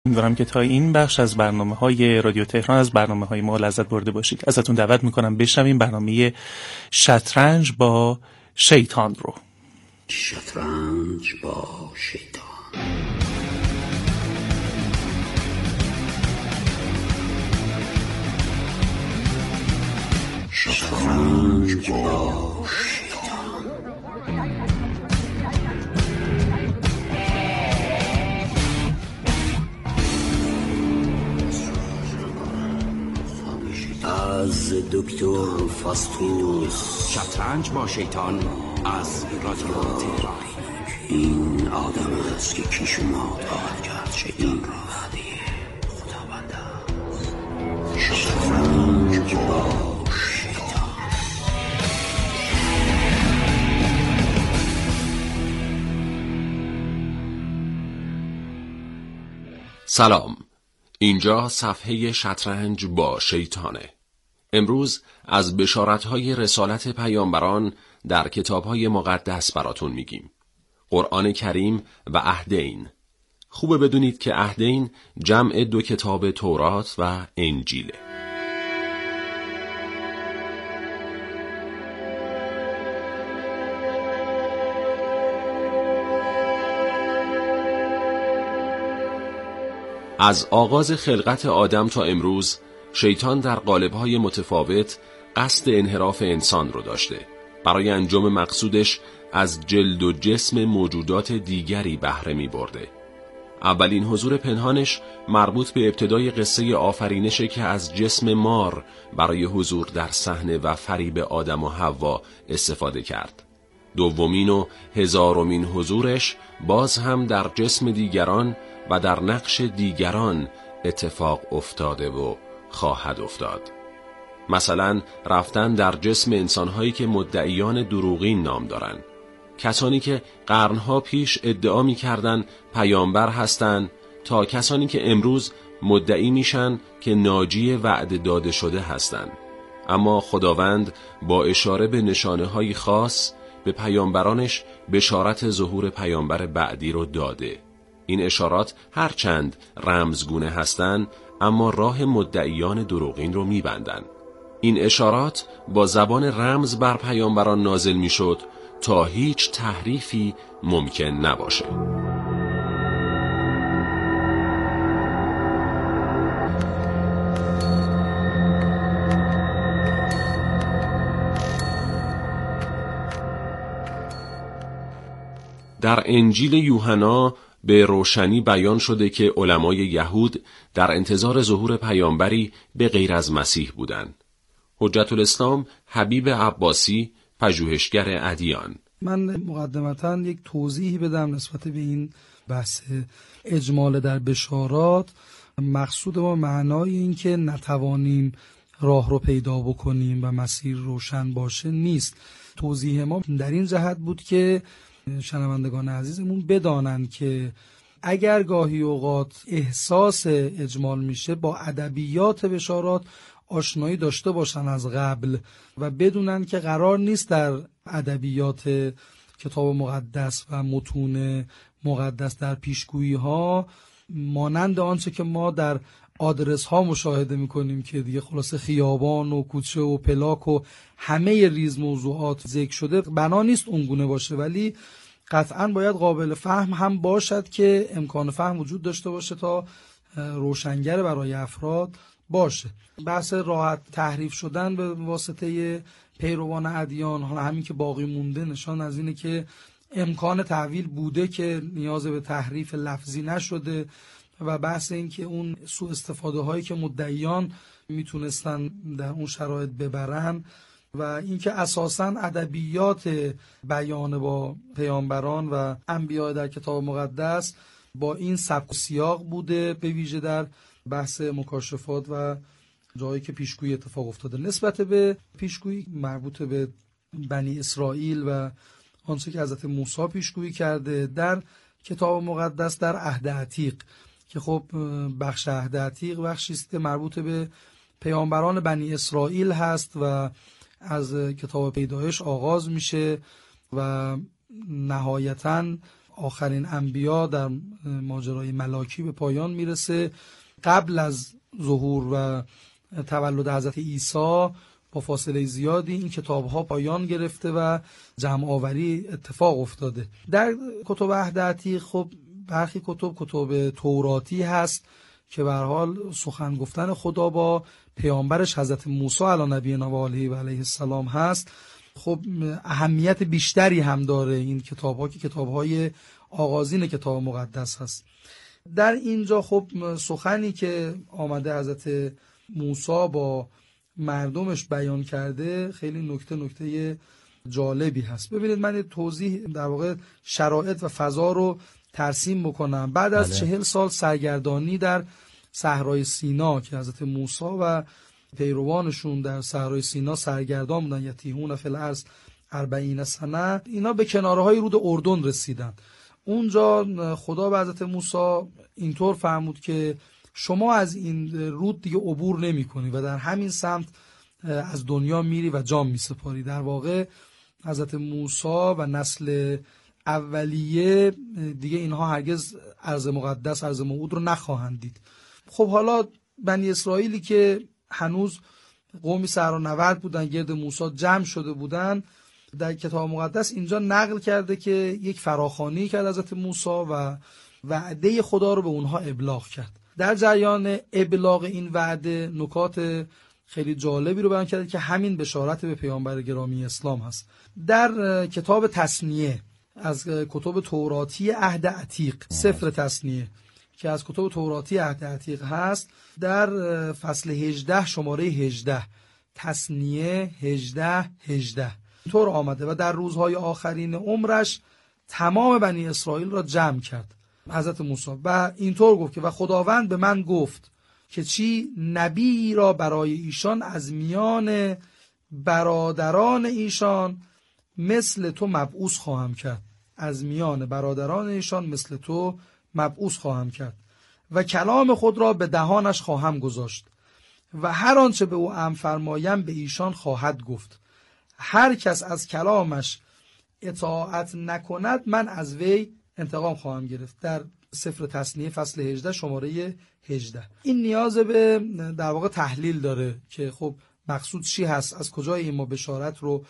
امیدوارم که تا این بخش از برنامه‌های رادیو تهران از برنامه‌های ما لذت برده باشید. ازتون دعوت می‌کنم بشنویم برنامه شطرنج با شیطان رو. شطرنج با شیطان. شطرنج با شیطان. از دکتر فاستوس. شطرنج با شیطان از رادیو تهران. این آدم است که کی شما خواهد کرد شیطان را وعده خداوند است. شطرنج با شیطان. سلام، اینجا صفحه شطرنج با شیطانه. امروز از بشارت‌های رسالت پیامبران در کتاب‌های مقدس براتون میگیم. قرآن کریم و عهدین. خوبه بدونید که عهدین جمع دو کتاب تورات و انجیله. از آغاز خلقت آدم تا امروز شیطان در قالب‌های متفاوت قصد انحراف انسان رو داشته. برای انجام مقصودش از جلد و جسم موجودات دیگری بهره می‌برده. اولین حضور پنهانش مربوط به ابتدای قصه آفرینشه که از جسم مار برای حضور در صحنه و فریب آدم و حوا استفاده کرد. دومین و هزارمین حضورش باز هم در جسم دیگران و در نقش دیگران اتفاق افتاده و خواهد افتاد. مثلا رفتن در جسم انسانهایی که مدعیان دروغین نام دارن، کسانی که قرنها پیش ادعا می‌کردن پیامبر هستن، تا کسانی که امروز مدعی میشن که ناجی وعده داده شده هستن. اما خداوند با اشاره به نشانه‌های خاص به پیامبرانش بشارت ظهور پیامبر بعدی رو داده. این اشارات هرچند رمزگونه هستند اما راه مدعیان دروغین رو میبندن. این اشارات با زبان رمز بر پیامبران نازل میشد تا هیچ تحریفی ممکن نباشه. در انجیل یوحنا به روشنی بیان شده که علمای یهود در انتظار ظهور پیامبری به غیر از مسیح بودند. حجت الاسلام حبیب عباسی، پژوهشگر ادیان: من مقدمتاً یک توضیحی بدم نسبت به این بحث اجمال در بشارات. مقصود ما معنای این که نتوانیم راه رو پیدا بکنیم و مسیر روشن باشه نیست. توضیح ما در این جهت بود که شنوندگان عزیزمون بدانند که اگر گاهی اوقات احساس اجمال میشه با ادبیات بشارات آشنایی داشته باشن از قبل و بدونن که قرار نیست در ادبیات کتاب مقدس و متون مقدس در پیشگویی ها مانند آنچه که ما در آدرس ها مشاهده میکنیم که دیگه خلاصه خیابان و کوچه و پلاک و همه ریز موضوعات ذکر شده، بنا نیست اونگونه باشه، ولی قطعاً باید قابل فهم هم باشد که امکان فهم وجود داشته باشه تا روشنگر برای افراد باشه. بحث راحت تحریف شدن به واسطه پیروان ادیان، حالا همین که باقی مونده، نشان از اینه که امکان تحویل بوده که نیاز به تحریف لفظی نشده و بحث این که اون سوء استفاده هایی که مدعیان میتونستن در اون شرایط ببرن و اینکه اساساً ادبیات بیان با پیامبران و انبیاء در کتاب مقدس با این سبک و سیاق بوده، به ویژه در بحث مکاشفات و جایی که پیشگویی اتفاق افتاده. نسبت به پیشگویی مربوط به بنی اسرائیل و آنچه که حضرت موسی پیشگویی کرده در کتاب مقدس در عهد عتیق، که خب بخش عهد عتیق بخشی است که مربوط به پیامبران بنی اسرائیل هست و از کتاب پیدایش آغاز میشه و نهایتاً آخرین انبیا در ماجرای ملاکی به پایان میرسه. قبل از ظهور و تولد حضرت عیسی با فاصله زیادی این کتاب‌ها پایان گرفته و جمع آوری اتفاق افتاده. در کتب عهد عتیق خب برخی کتب توراتی هست که به هر حال سخن گفتن خدا با پیامبرش حضرت موسی علی نبینا و آله و علیه السلام هست. خب اهمیت بیشتری هم داره این کتاب‌ها که کتاب‌های آغازین کتاب مقدس هست. در اینجا خب سخنی که آمده حضرت موسی با مردمش بیان کرده خیلی نکته جالبی هست. ببینید من توضیح در واقع شرایط و فضا رو ترسیم بکنم. بعد از 40 سال سرگردانی در صحرای سینا که حضرت موسی و پیروانشون در صحرای سینا سرگردان بودن، یتیهون فی الارض 40 سنه، اینا به کنارهای رود اردن رسیدن. اونجا خدا به حضرت موسی اینطور فرمود که شما از این رود دیگه عبور نمی کنی و در همین سمت از دنیا میری و جان می سپاری. در واقع حضرت موسی و نسل اولیه دیگه اینها هرگز ارض مقدس، ارض موعود رو نخواهند دید. خب حالا بنی اسرائیلی که هنوز قومی سرانورد بودن گرد موسی جمع شده بودن، در کتاب مقدس اینجا نقل کرده که یک فراخوانی کرد حضرت موسی و وعده خدا رو به اونها ابلاغ کرد. در جریان ابلاغ این وعده نکات خیلی جالبی رو بیان کرده که همین بشارت به پیامبر گرامی اسلام هست. در کتاب تثنیه از کتب توراتی عهد عتیق، سفر تثنیه که از کتب توراتی عهد عتیق هست، در فصل 18 شماره 18 تثنیه 18 اینطور آمده: و در روزهای آخرین عمرش تمام بنی اسرائیل را جمع کرد حضرت موسی و اینطور گفت که و خداوند به من گفت که چی نبی را برای ایشان از میان برادران ایشان مثل تو مبعوث خواهم کرد، از میان برادران ایشان مثل تو مبعوث خواهم کرد و کلام خود را به دهانش خواهم گذاشت و هر آنچه به او امر فرمایم به ایشان خواهد گفت. هر کس از کلامش اطاعت نکند من از وی انتقام خواهم گرفت. در سفر تثنیه فصل 18 شماره 18. این نیاز به در واقع تحلیل داره که خب مقصود چی هست، از کجای این ما بشارت رو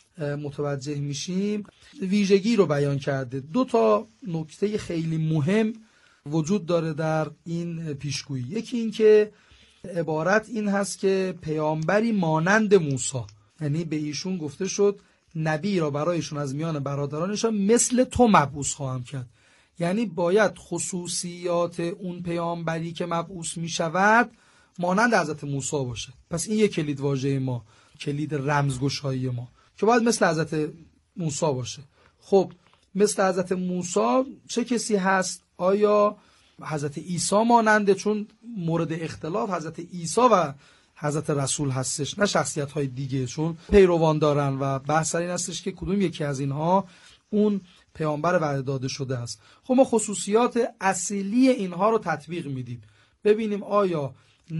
متوجه میشیم. ویژگی رو بیان کرده. 2 نکته خیلی مهم وجود داره در این پیشگویی. یکی این که عبارت این هست که پیامبری مانند موسی، یعنی به ایشون گفته شد نبی را برایشون از میان برادرانشان مثل تو مبعوث خواهم کرد. یعنی باید خصوصیات اون پیامبری که مبعوث می شود مانند حضرت موسی باشه. پس این یک کلید واژه ما، کلید رمزگشایی ما، که باید مثل حضرت موسی باشه. خب مثل حضرت موسی چه کسی هست؟ آیا حضرت عیسی ماننده؟ چون مورد اختلاف حضرت عیسی و حضرت رسول هستش، نه شخصیت های دیگه، چون پیروان دارن و بحث این هستش که کدوم یکی از اینها اون پیامبر وعده داده شده است. خب ما خصوصیات اصلی اینها رو تطبیق میدیم، ببینیم آیا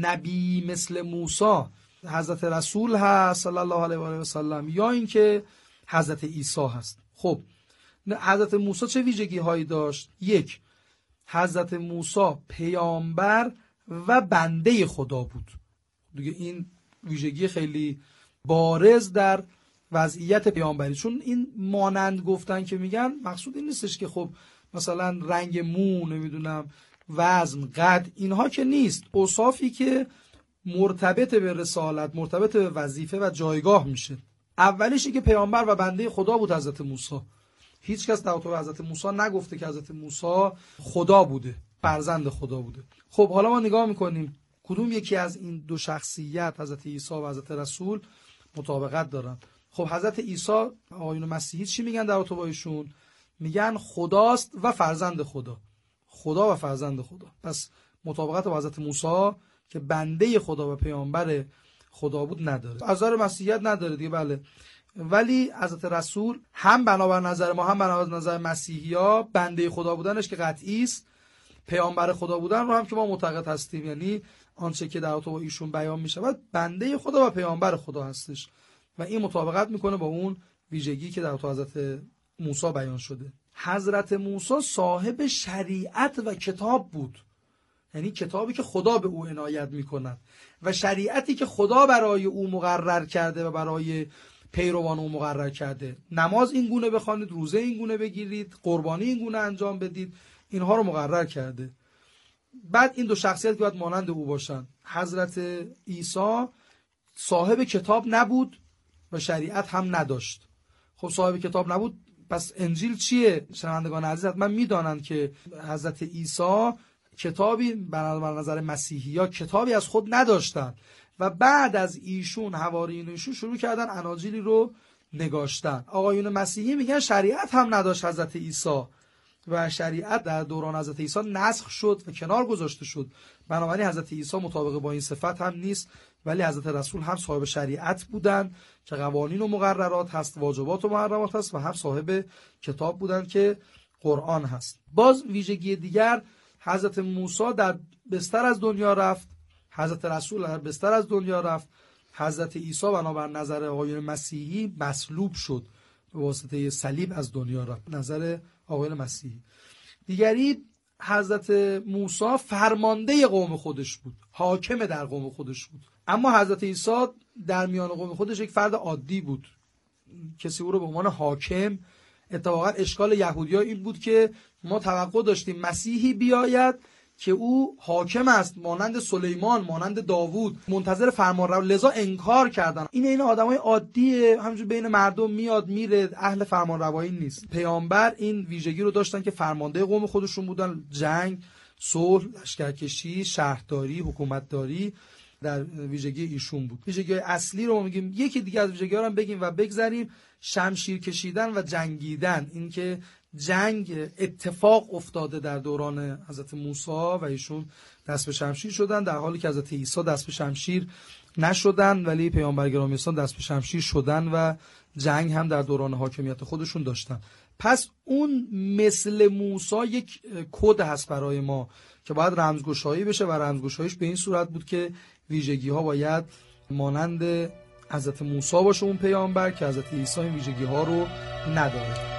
نبی مثل موسی حضرت رسول هست صلی الله علیه و آله و سلم یا اینکه حضرت عیسی هست. خب حضرت موسی چه ویژگی هایی داشت؟ 1. حضرت موسی پیامبر و بنده خدا بود. دیگه این ویژگی خیلی بارز در وضعیت پیامبری. چون این مانند گفتن که میگن مقصود این نیستش که خب مثلا رنگ مو، نمیدونم وزن، قد، اینها که نیست، اوصافی که مرتبط به رسالت، مرتبط به وظیفه و جایگاه میشه. اولیشی که پیامبر و بنده خدا بود حضرت موسی. هیچ کس در تو حضرت موسی نگفته که حضرت موسی خدا بوده، فرزند خدا بوده. خب حالا ما نگاه میکنیم کدوم یکی از این 2 شخصیت حضرت عیسی و حضرت رسول مطابقت دارن. خب حضرت عیسی آیون مسیحی چی میگن در رابطه با ایشون؟ میگن خداست و فرزند خدا، خدا و فرزند خدا. پس مطابقت با حضرت موسی که بنده خدا و پیامبر خدا بود نداره. از نظر مسیحیت نداره دیگه، بله. ولی حضرت رسول هم بنابر نظر ما هم بنابر نظر مسیحی‌ها بنده خدا بودنش که قطعی است، پیامبر خدا بودن رو هم که ما معتقد هستیم، یعنی آنچه که در تو ایشون بیان می شود بنده خدا و پیامبر خدا هستش و این مطابقت میکنه با اون ویژگی که در تو حضرت موسی بیان شده. حضرت موسی صاحب شریعت و کتاب بود، یعنی کتابی که خدا به او عنایت میکند و شریعتی که خدا برای او مقرر کرده و برای پیروان او مقرر کرده. نماز این گونه بخوانید، روزه این گونه بگیرید، قربانی این گونه انجام بدید، اینها رو مقرر کرده. بعد این دو شخصیت که باید مانند او باشن. حضرت عیسی صاحب کتاب نبود و شریعت هم نداشت. خب صاحب کتاب نبود، پس انجیل چیه؟ شنوندگان عزیز حتما میدانند که حضرت عیسی کتابی بر نظر مسیحی‌ها کتابی از خود نداشتن و بعد از ایشون حواریون ایشون شروع کردن اناجیلی رو نگاشتن. آقایون مسیحی میگن شریعت هم نداشت حضرت عیسی و شریعت در دوران حضرت عیسی نسخ شد و کنار گذاشته شد. بنابراین حضرت عیسی مطابق با این صفت هم نیست، ولی حضرت رسول هم صاحب شریعت بودن که قوانین و مقررات هست، واجبات و محرمات هست، و هم صاحب کتاب بودن که قرآن هست. باز ویژگی دیگر، حضرت موسی در بستر از دنیا رفت، حضرت رسول در بستر از دنیا رفت، حضرت عیسی بنابر نظر آقایون مسیحی مصلوب شد، به واسطه صلیب از دنیا رفت، نظر آقایون مسیحی. دیگری، حضرت موسی فرمانده قوم خودش بود، حاکم در قوم خودش بود، اما حضرت عیسی در میان قوم خودش یک فرد عادی بود، کسی او رو به عنوان حاکم. اتفاقا اشکال یهودی‌ها این بود که ما توقع داشتیم مسیحی بیاید که او حاکم است، مانند سلیمان، مانند داوود، منتظر فرمانروا، لذا انکار کردن. این آدمای عادیه، همینجور بین مردم میاد میره، اهل فرمانروایی نیست. پیامبر این ویژگی رو داشتن که فرمانده قوم خودشون بودن، جنگ، صلح، لشکرکشی، شهرداری، حکومتداری در ویژگی ایشون بود. ویژگی اصلی رو ما میگیم. یکی دیگه از ویژگی‌ها رو هم بگیم و بگذریم، شمشیر کشیدن و جنگیدن. این که جنگ اتفاق افتاده در دوران حضرت موسی و ایشون دست به شمشیر شدن، در حالی که حضرت عیسی دست به شمشیر نشدن، ولی پیامبر گرامی اسلام دست به شمشیر شدن و جنگ هم در دوران حاکمیت خودشون داشتن. پس اون مثل موسی یک کد هست برای ما که باید رمزگشایی بشه و رمزگشاییش به این صورت بود که ویژگی ها باید مانند حضرت موسی باشه اون پیامبر، که حضرت عیسی این ویژگی ها رو نداره.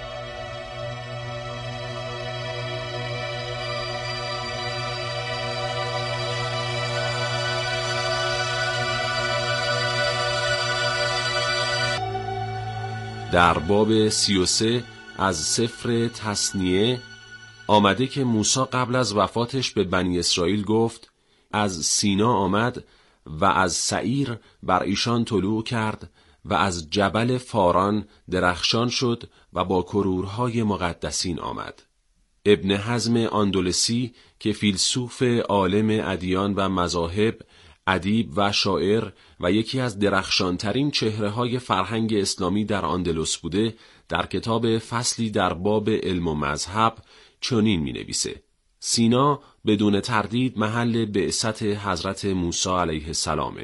در باب 33 از سفر تثنیه آمده که موسی قبل از وفاتش به بنی اسرائیل گفت: از سینا آمد و از سعیر بر ایشان طلوع کرد و از جبل فاران درخشان شد و با کرورهای مقدسین آمد. ابن حزم اندلسی که فیلسوف عالم ادیان و مذاهب، ادیب و شاعر و یکی از درخشانترین چهره‌های فرهنگ اسلامی در اندلس بوده، در کتاب فصلی در باب علم و مذهب چنین می‌نویسه: سینا بدون تردید محل بعثت حضرت موسی علیه السلام،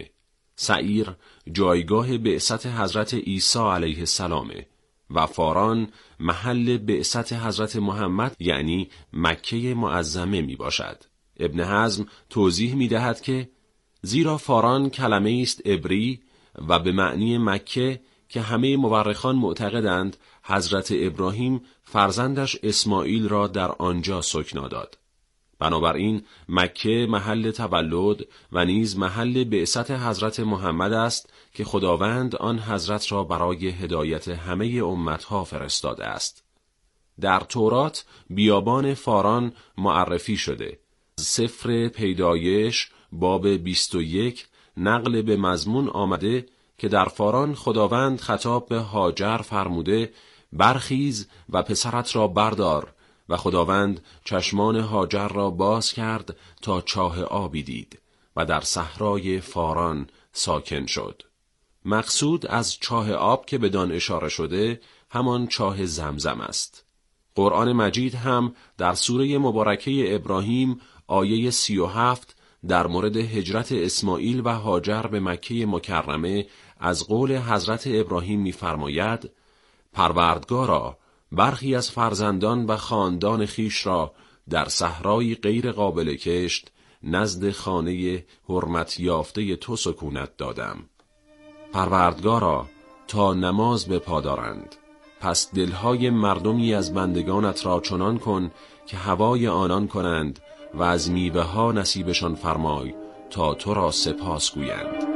سعیر جایگاه بعثت حضرت عیسی علیه السلام و فاران محل بعثت حضرت محمد، یعنی مکه معظمه می باشد. ابن حزم توضیح می دهد که زیرا فاران کلمه است عبری و به معنی مکه که همه مورخان معتقدند حضرت ابراهیم فرزندش اسماعیل را در آنجا سکنا داد. بنابراین مکه محل تولد و نیز محل بعثت حضرت محمد است که خداوند آن حضرت را برای هدایت همه امتها فرستاده است. در تورات بیابان فاران معرفی شده. سفر پیدایش باب 21 نقل به مضمون آمده که در فاران خداوند خطاب به هاجر فرموده: برخیز و پسرت را بردار، و خداوند چشمان هاجر را باز کرد تا چاه آبی دید و در صحرای فاران ساکن شد. مقصود از چاه آب که بدان اشاره شده همان چاه زمزم است. قرآن مجید هم در سوره مبارکه ابراهیم آیه 37 در مورد هجرت اسماعیل و هاجر به مکه مکرمه از قول حضرت ابراهیم می‌فرماید: پروردگارا، برخی از فرزندان و خاندان خیش را در صحرای غیر قابل کشت نزد خانه حرمت یافته تو سکونت دادم. پروردگارا، تا نماز به پا دارند، پس دلهای مردمی از بندگانت را چنان کن که هوای آنان کنند و از میوه ها نصیبشان فرمای تا تو را سپاس گویند.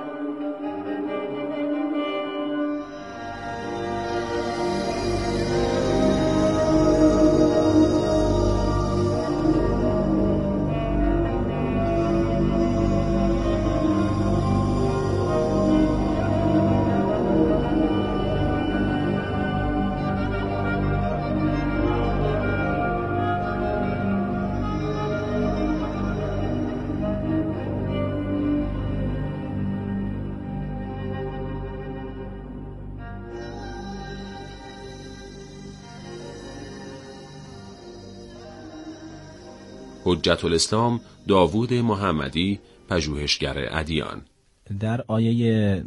حجت الاسلام داوود محمدی، پژوهشگر ادیان. در آیه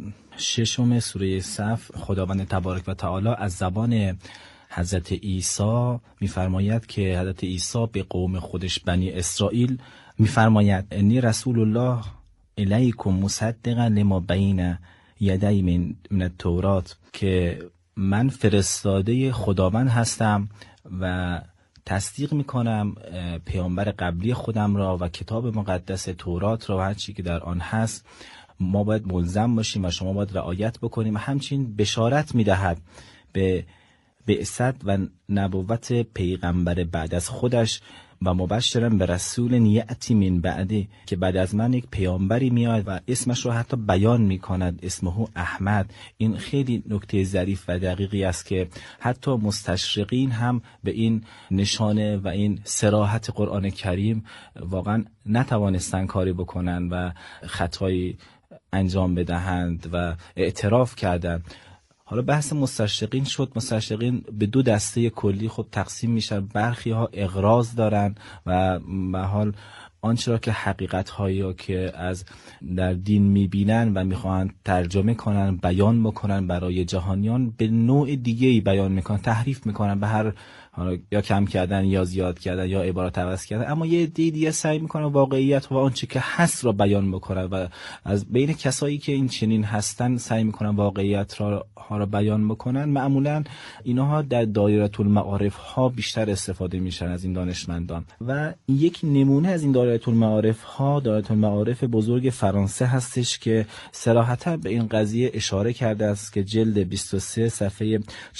6 سوره صف خداوند تبارک و تعالی از زبان حضرت عیسی می‌فرماید که حضرت عیسی به قوم خودش بنی اسرائیل می‌فرماید انی رسول الله الیکم مصدقا لما بین یدی من التورات، که من فرستاده خداوند هستم و تصدیق میکنم پیامبر قبلی خودم را و کتاب مقدس تورات را و هر چی که در آن هست ما باید ملزم باشیم و شما باید رعایت بکنیم. همچنین بشارت میدهد به بعثت و نبوت پیغمبر بعد از خودش و مبشرا به رسول یأتی من بعده، که بعد از من یک پیامبری میاد و اسمش رو حتی بیان میکند، اسمه احمد. این خیلی نکته ظریف و دقیقی است که حتی مستشرقین هم به این نشانه و این صراحت قرآن کریم واقعا نتوانستن کاری بکنن و خطایی انجام بدهند و اعتراف کردند. حالا بحث مستشرقین شد. مستشرقین به دو دسته کلی خب تقسیم میشن. برخی ها اغراض دارن و به حال آنچه را که حقیقت هایی که از در دین میبینن و میخوان ترجمه کنن، بیان بکنن برای جهانیان، به نوع دیگه‌ای بیان میکنن، تحریف میکنن، به هر یا کم کردن یا زیاد کردن یا عبارت عوض کردن. اما یه دیگه سعی میکنن واقعیت و آنچه که هست را بیان بکنن و از بین کسایی که این چنین هستن سعی میکنن واقعیت ها را بیان بکنن. معمولا اینها در دایره المعارف ها بیشتر استفاده میشن از این دانشمندان و یک نمونه از این دایره المعارف ها دایره المعارف بزرگ فرانسه هستش که صراحتا به این قضیه اشاره کرده است که جلد 23 صفحه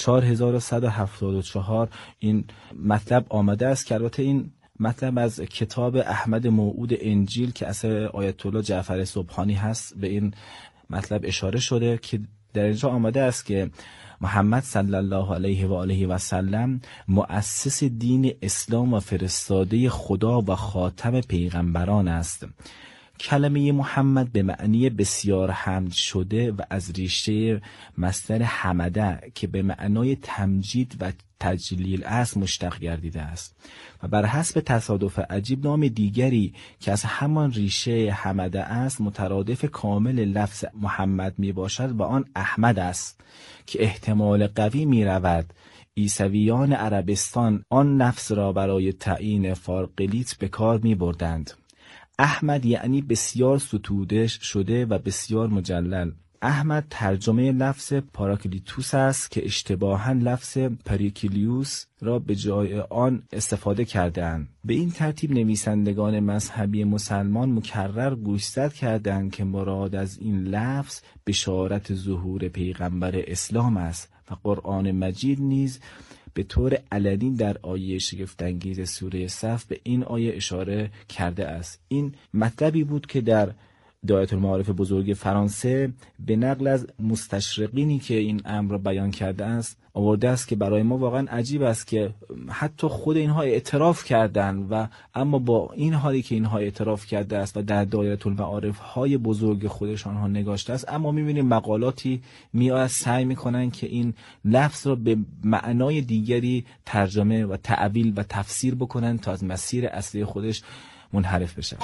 4174 این مطلب آمده است که البته این مطلب از کتاب احمد موعود انجیل که اثر آیت الله جعفر سبحانی هست به این مطلب اشاره شده که در اینجا آمده است که محمد صلی الله علیه و آله و سلم مؤسس دین اسلام و فرستاده خدا و خاتم پیغمبران است. کلمه محمد به معنی بسیار حمد شده و از ریشه مصدر حمده که به معنای تمجید و تجلیل است مشتق گردیده است و بر حسب تصادف عجیب نام دیگری که از همان ریشه حمده است مترادف کامل لفظ محمد می باشد و آن احمد است که احتمال قوی می رود عیسویان عربستان آن نفس را برای تعیین فارقلیت به کار می بردند. احمد یعنی بسیار ستوده شده و بسیار مجلل. احمد ترجمه لفظ پاراکلیتوس است که اشتباهاً لفظ پریکلیوس را به جای آن استفاده کردند. به این ترتیب نویسندگان مذهبی مسلمان مکرر گوشزد کردند که مراد از این لفظ بشارت ظهور پیغمبر اسلام است و قرآن مجید نیز به طور علنی در آیه شگفت‌انگیز سوره صف به این آیه اشاره کرده است. این مطلبی بود که در دایره المعارف بزرگ فرانسه به نقل از مستشرقینی که این امر را بیان کرده است آورده است که برای ما واقعا عجیب است که حتی خود اینها اعتراف کردند و اما با این حالی که اینها اعتراف کرده است و در دایره المعارف های بزرگ خودشان ها نگاشته است، اما می‌بینیم مقالاتی میآید سعی می‌کنن که این لفظ را به معنای دیگری ترجمه و تعویل و تفسیر بکنن تا از مسیر اصلی خودش منحرف بشن.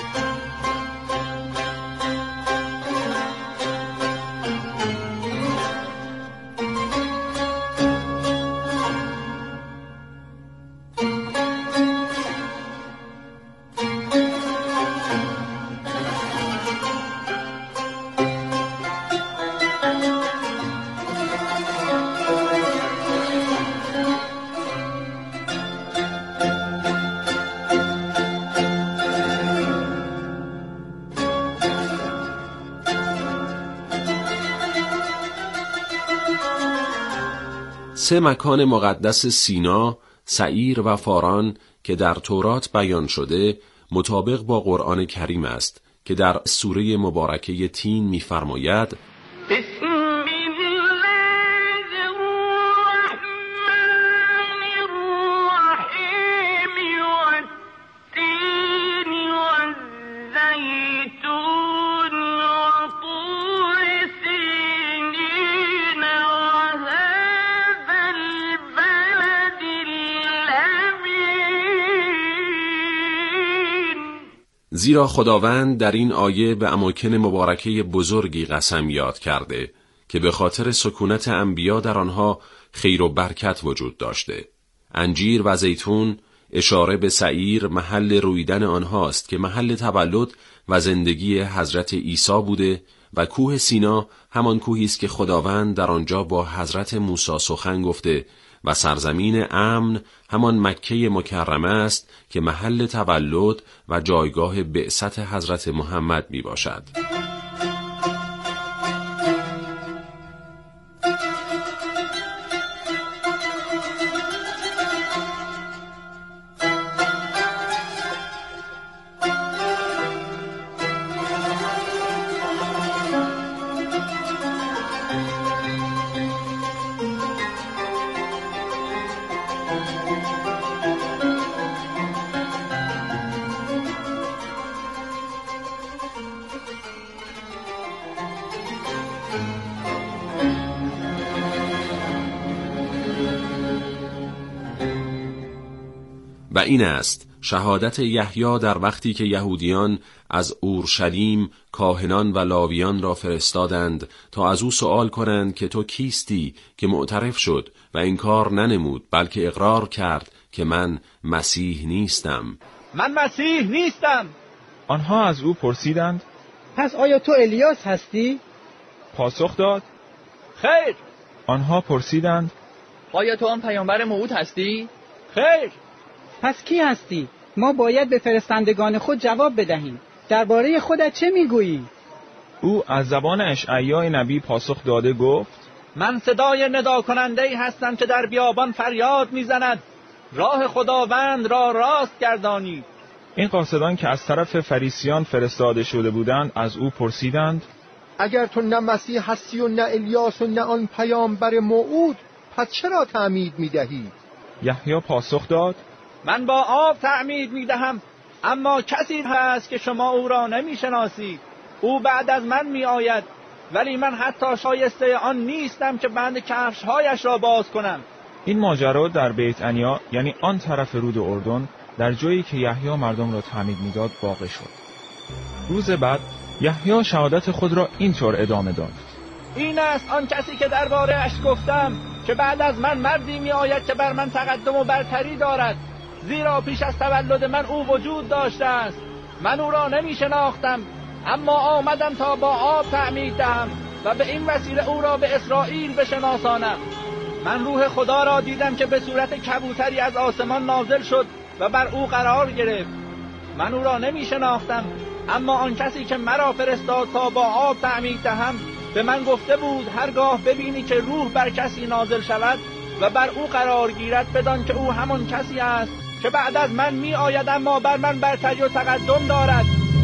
3 مکان مقدس سینا، سعیر و فاران که در تورات بیان شده مطابق با قرآن کریم است که در سوره مبارکه تین می‌فرماید زیرا خداوند در این آیه به اماکن مبارکه بزرگی قسم یاد کرده که به خاطر سکونت انبیا در آنها خیر و برکت وجود داشته. انجیر و زیتون اشاره به سعیر محل رویدن آنهاست که محل تولد و زندگی حضرت عیسی بوده و کوه سینا همان کوهی است که خداوند در آنجا با حضرت موسی سخن گفته و سرزمین امن همان مکه مکرمه است که محل تولد و جایگاه بعثت حضرت محمد می باشد. و این است شهادت یحیی در وقتی که یهودیان از اورشلیم کاهنان و لاویان را فرستادند تا از او سؤال کنند که تو کیستی، که معترف شد و انکار ننمود بلکه اقرار کرد که من مسیح نیستم. من مسیح نیستم. آنها از او پرسیدند پس آیا تو الیاس هستی؟ پاسخ داد خیر. آنها پرسیدند آیا تو آن پیامبر موعود هستی؟ خیر. پس کی هستی؟ ما باید به فرستندگان خود جواب بدهیم. درباره خودت چه میگویی؟ او از زبان اشعیا نبی پاسخ داده گفت من صدای ندا کننده‌ای هستم که در بیابان فریاد میزند راه خداوند را راست گردانید. این قاصدان که از طرف فریسیان فرستاده شده بودند از او پرسیدند اگر تو نه مسیح هستی و نه الیاس و نه آن پیامبر موعود، پس چرا تعمید میدهی؟ یحیی پاسخ داد من با آب تعمید میدهم، اما کسی هست که شما او را نمیشناسید. او بعد از من میآید، ولی من حتی شایسته آن نیستم که بند کفش‌هایش را باز کنم. این ماجرا در بیت عنیا، یعنی آن طرف رود اردن، در جایی که یحیی مردم را تعمید میداد واقع شد. روز بعد یحیی شهادت خود را اینطور ادامه داد: این است آن کسی که درباره اش گفتم که بعد از من مردی می آید که بر من تقدم و برتری دارد، زیرا پیش از تولد من او وجود داشته است. من او را نمی شناختم، اما آمدم تا با آب تعمید دهم و به این وسیله او را به اسرائیل بشناسانم. من روح خدا را دیدم که به صورت کبوتری از آسمان نازل شد و بر او قرار گرفت. من او را نمی شناختم، اما آن کسی که مرا فرستاد تا با آب تعمید دهم به من گفته بود هرگاه ببینی که روح بر کسی نازل شود و بر او قرار گیرد، بدان که او همان کسی است که بعد از من می آید اما بر من برتری و تقدم دارد.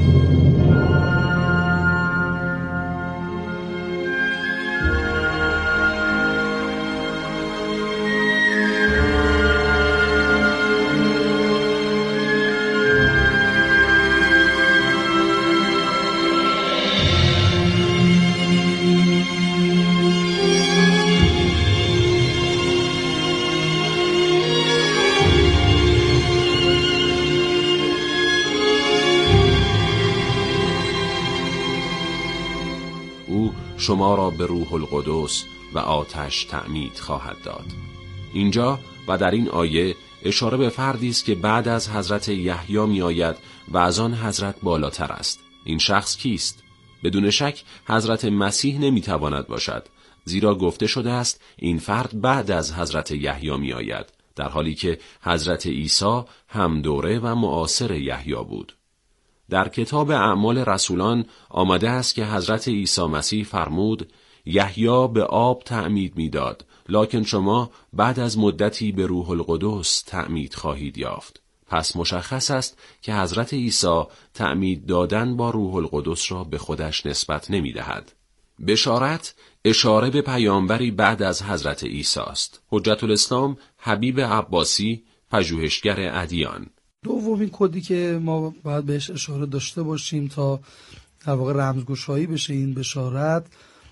شما را به روح القدس و آتش تعمید خواهد داد. اینجا و در این آیه اشاره به فردی است که بعد از حضرت یحیی می آید و از آن حضرت بالاتر است. این شخص کیست؟ بدون شک حضرت مسیح نمی تواند باشد، زیرا گفته شده است این فرد بعد از حضرت یحیی می آید، در حالی که حضرت عیسی هم دوره و معاصر یحیی بود. در کتاب اعمال رسولان آمده است که حضرت عیسی مسیح فرمود یحیی به آب تعمید میداد لکن شما بعد از مدتی به روح القدس تعمید خواهید یافت. پس مشخص است که حضرت عیسی تعمید دادن با روح القدس را به خودش نسبت نمی دهد. بشارت اشاره به پیامبری بعد از حضرت عیسی است. حجت الاسلام حبیب عباسی، پژوهشگر ادیان. دومین کدی که ما باید بهش اشاره داشته باشیم تا در واقع رمزگشایی بشه این بشارت،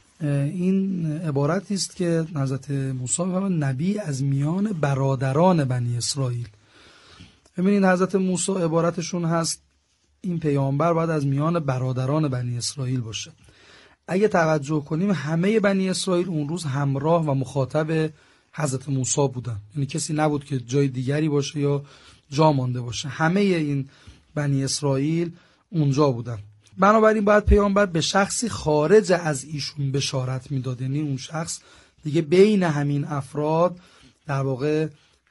این عبارتی است که حضرت موسی نبی از میان برادران بنی اسرائیل. ببینید حضرت موسی عبارتشون هست این پیامبر باید از میان برادران بنی اسرائیل باشه. اگه توجه کنیم همه بنی اسرائیل اون روز همراه و مخاطب حضرت موسی بودن، یعنی کسی نبود که جای دیگری باشه یا جا مانده باشه، همه این بنی اسرائیل اونجا بودن. بنابراین باید پیامبر به شخصی خارج از ایشون بشارت میداد، یعنی اون شخص دیگه بین همین افراد در واقع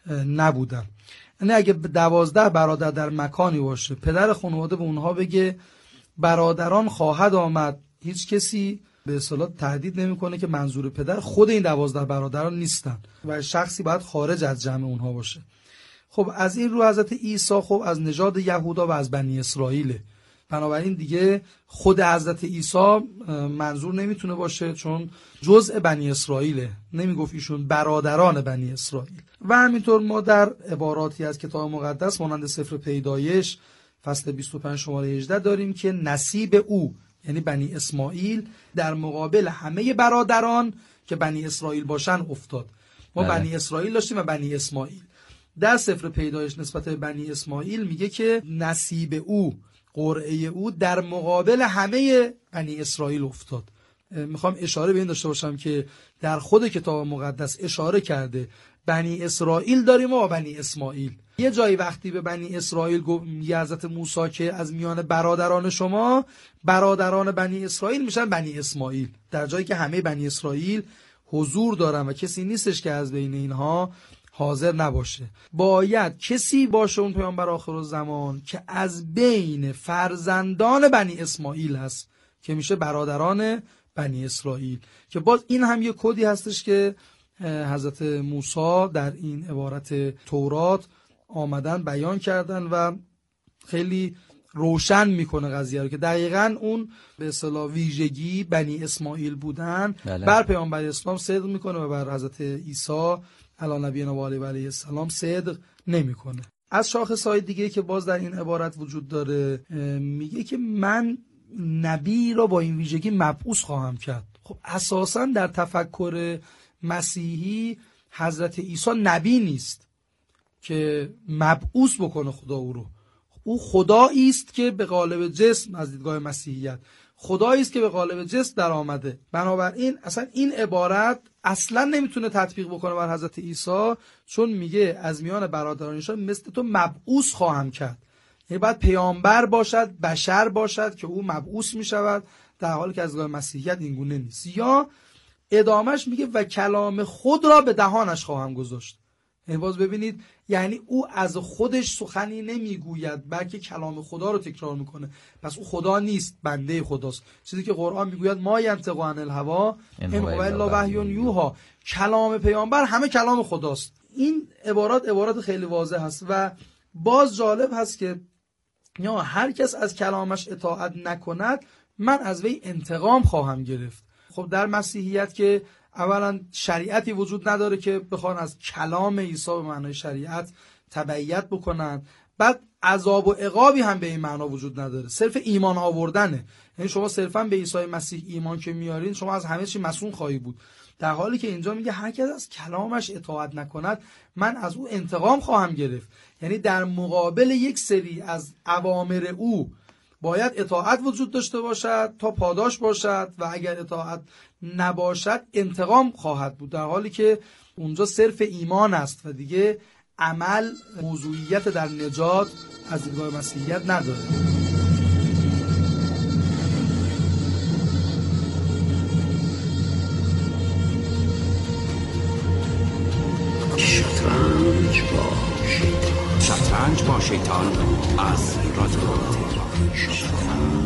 نبودن. یعنی اگه 12 برادر در مکانی باشه، پدر خانواده به اونها بگه برادران خواهد آمد، هیچ کسی به اصطلاح تهدید نمیکنه که منظور پدر خود این 12 برادران نیستن و شخصی باید خارج از جمع اونها باشه. خب از این رو حضرت عیسی خب از نژاد یهودا و از بنی اسرائیله، بنابراین دیگه خود حضرت عیسی منظور نمیتونه باشه چون جزء بنی اسرائیله، نمیگفت ایشون برادران بنی اسرائیل. و همینطور ما در عباراتی از کتاب مقدس مانند سفر پیدایش فصل 25 شماره 18 داریم که نصیب او یعنی بنی اسماعیل در مقابل همه برادران که بنی اسرائیل باشن افتاد. ما بنی اسرائیل داشتیم و بنی اسماعیل. در سفر پیدایش نسبت به بنی اسماعیل میگه که نصیب او، قرعه او در مقابل همه بنی اسرائیل افتاد. میخوام اشاره به این داشته باشم که در خود کتاب مقدس اشاره کرده بنی اسرائیل داریم و بنی اسماعیل. یه جایی وقتی به بنی اسرائیل گفت حضرت موسی که از میان برادران شما برادران بنی اسرائیل میشن بنی اسماعیل، در جایی که همه بنی اسرائیل حضور دارن و کسی نیستش که از بین اینها حاضر نباشه. باید کسی باشه اون پیامبر آخرالزمان که از بین فرزندان بنی اسماعیل هست که میشه برادران بنی اسرائیل، که باز این هم یه کدی هستش که حضرت موسی در این عبارت تورات آمدن بیان کردن و خیلی روشن میکنه قضیه رو که دقیقاً اون به اصطلاح ویژگی بنی اسماعیل بودن بر پیامبر اسلام صدق میکنه و بر حضرت عیسی علی نبینا و علیه السلام صدق نمیکنه. از شاخصهای دیگه که باز در این عبارت وجود داره میگه که من نبی را با این ویژگی مبعوث خواهم کرد. خب اساساً در تفکر مسیحی حضرت عیسی نبی نیست که مبعوث بکنه خدا او رو. او خدایی است که به قالب جسم، از دیدگاه مسیحیت خدایی است که به قالب جسم در آمده. بنابراین اصلا این عبارت اصلا نمیتونه تطبیق بکنه بر حضرت عیسی، چون میگه از میان برادرانشان مثل تو مبعوث خواهم کرد. یعنی باید پیامبر باشد، بشر باشد که او مبعوث میشود، در حالی که از دیدگاه مسیحیت این گونه نیست. یا ادامهش میگه و کلام خود را به دهانش خواهم گذاشت. یعنی باز ببینید، یعنی او از خودش سخنی نمیگوید بلکه کلام خدا رو تکرار میکنه. پس او خدا نیست، بنده خداست. چیزی که قرآن میگوید ما ینطق عن الهوا ان هو الا وحی یوحی، کلام پیامبر همه کلام خداست. این عبارات خیلی واضح هست و باز جالب هست که یا هر کس از کلامش اطاعت نکند من از وی انتقام خواهم گرفت. خب در مسیحیت که اولا شریعتی وجود نداره که بخوان از کلام عیسی به معنای شریعت تبعیت بکنن، بعد عذاب و عقابی هم به این معنا وجود نداره، صرف ایمان آوردنه. یعنی شما صرفا به عیسی مسیح ایمان که میارین شما از همه چی مسئول خواهی بود، در حالی که اینجا میگه هر کس از کلامش اطاعت نکند من از او انتقام خواهم گرفت. یعنی در مقابل یک سری از اوامر او باید اطاعت وجود داشته باشد تا پاداش باشد و اگر اطاعت نباشد انتقام خواهد بود، در حالی که اونجا صرف ایمان است و دیگه عمل موضوعیت در نجات از دیدگاه مسیحیت نداره. شطرنج با شیطان از رادیو تهران.